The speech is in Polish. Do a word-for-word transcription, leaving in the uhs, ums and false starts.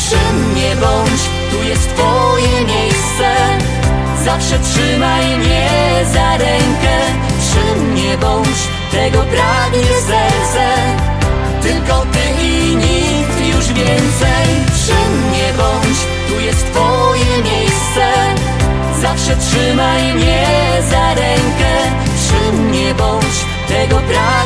Przy mnie bądź, tu jest Twoje miejsce. Zawsze trzymaj mnie za rękę. Przy mnie bądź, tego pragnie serce. Tylko Ty i nikt już więcej. Przy mnie bądź, tu jest Twoje miejsce. Zawsze trzymaj mnie za rękę. Przy mnie bądź, tego pragnie